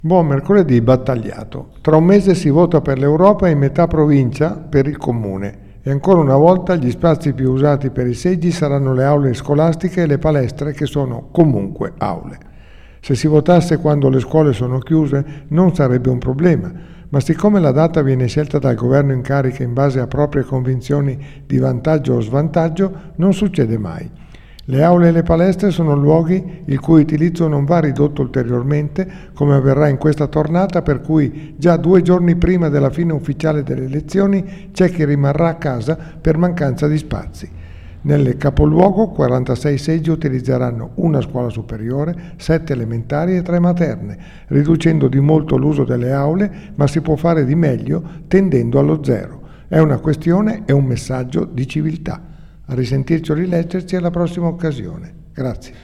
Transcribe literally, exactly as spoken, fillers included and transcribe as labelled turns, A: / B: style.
A: Buon mercoledì battagliato. Tra un mese si vota per l'Europa e in metà provincia per il comune. E ancora una volta gli spazi più usati per i seggi saranno le aule scolastiche e le palestre, che sono comunque aule. Se si votasse quando le scuole sono chiuse non sarebbe un problema, ma siccome la data viene scelta dal governo in carica in base a proprie convinzioni di vantaggio o svantaggio, non succede mai. Le aule e le palestre sono luoghi il cui utilizzo non va ridotto ulteriormente, come avverrà in questa tornata, per cui già due giorni prima della fine ufficiale delle elezioni c'è chi rimarrà a casa per mancanza di spazi. Nel capoluogo quarantasei seggi utilizzeranno una scuola superiore, sette elementari e tre materne, riducendo di molto l'uso delle aule, ma si può fare di meglio tendendo allo zero. È una questione e un messaggio di civiltà. A risentirci o rileggerci alla prossima occasione. Grazie.